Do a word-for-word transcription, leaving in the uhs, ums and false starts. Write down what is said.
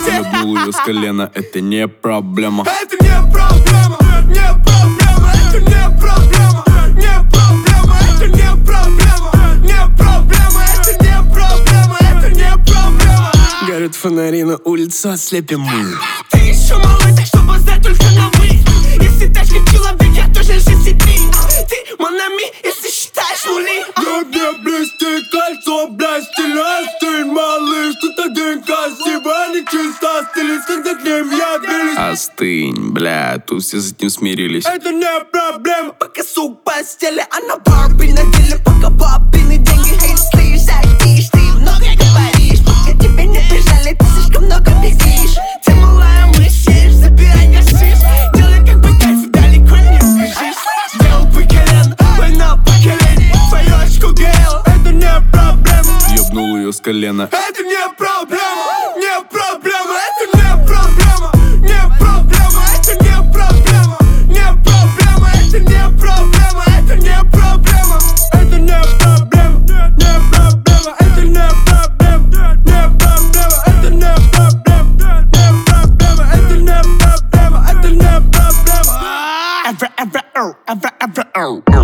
Ебнул ее с колена, это не проблема. Это не проблема, не проблема, это не проблема, не проблема, это не проблема, не проблема, это не проблема, это не проблема. Горят фонари на улице, ослепим мы. Ты еще малый, так что базар только на вы. Если тачка человек, я тоже жизнь и ты. Ты монами, если считаешь нули. Тебе блестит кольцо, блядь, стиль, стиль, малыш. Тут один красивый, а не чисто стилист, когда к ним явились. Остынь, бля, тут все с этим смирились. Это не проблема. Пока сук в постели, а на Барби на деле. Пока бабины деньги, эй, слышь, затишь. Ты много говоришь, пока тебе не бежали, ты слишком много бесишь. Ты малая мышь, едешь, забирай гашиш. Делай как бы кайф, далеко не убежишь. Сделал бы колен, война поколений. Твою очку гейл, Это не проблема. Ебнул ее с колена. это не проблема, не проблема, это не проблема, не проблема, это не проблема, не проблема, это не проблема, это не проблема. Это не проблема, не проблема. Это не проблема, не проблема. Это не проблема, не проблема. Это не проблема, это не проблема. Ever, ever, oh, ever, ever, oh.